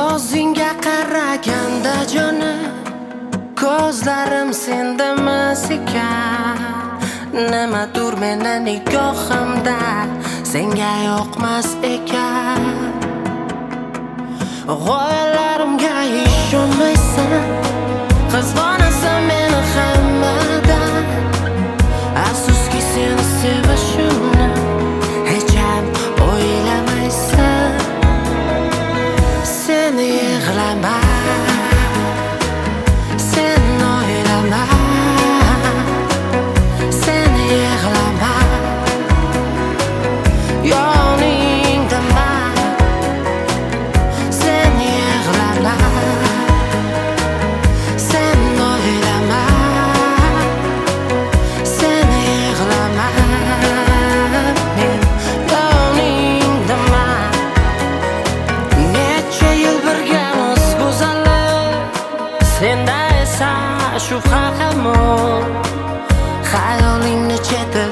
Ko'zingga qaraganda jonim, ko'zlarim senda emas ekan. Nimadur meni nigohimda senga yoqmas ekan. G'oyalarimga ishonmaysan, qizg'onasan meni hammadan. Afsuski seni sevishimni hech ham o'ylamaysan. Seni yig'lama, seni o'ylama, seni yig'lama, yoningdaman. Seni yig'lama, seni o'ylama, seni yig'lama, men yoningdaman. Necha yil birgamiz go'zallik, senda esa shubha hamon. Xayolingni chetib